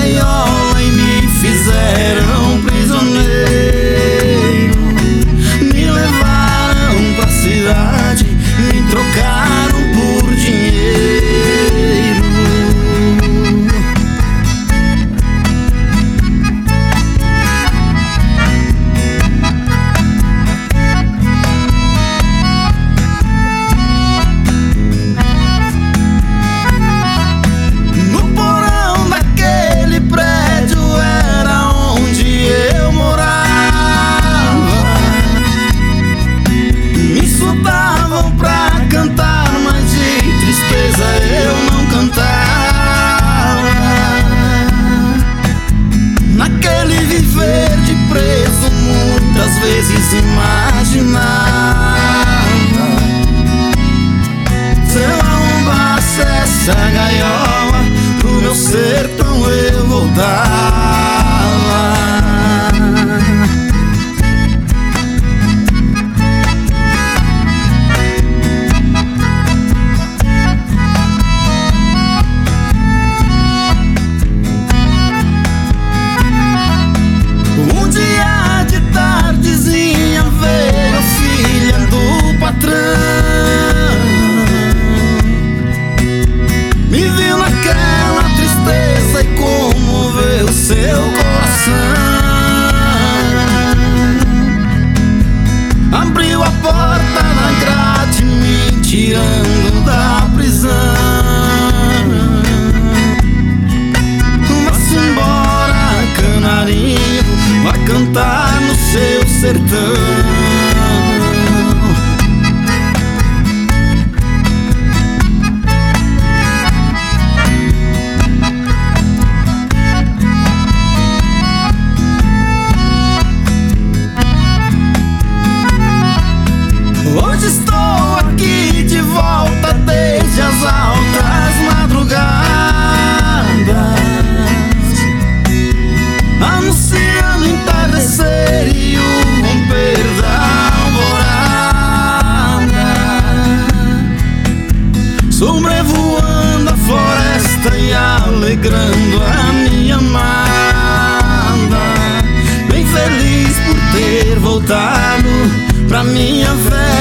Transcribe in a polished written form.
gaiola e me fizeram prisioneiro. Me levaram pra cidade, me trocaram por dinheiro. No porão daquele prédio era onde eu morava. Me soltavam pra cantar, mas de tristeza eu não cantava. Naquele viver de preso muitas vezes imaginava: se eu arrombasse essa gaiola, pro meu sertão eu voltava. Um dia de tardezinha veio a filha do patrão. Me viu naquela tristeza e comoveu seu coração. Abriu a porta da grade, me tirando da prisão. Vá-se embora, canarinho, vá cantar no seu sertão. Hoje estou aqui de volta desde as altas madrugadas, anunciando o entardecer e o romper da alvorada. Sobrevoando a floresta e alegrando a minha amada, bem feliz por ter voltado pra minha velha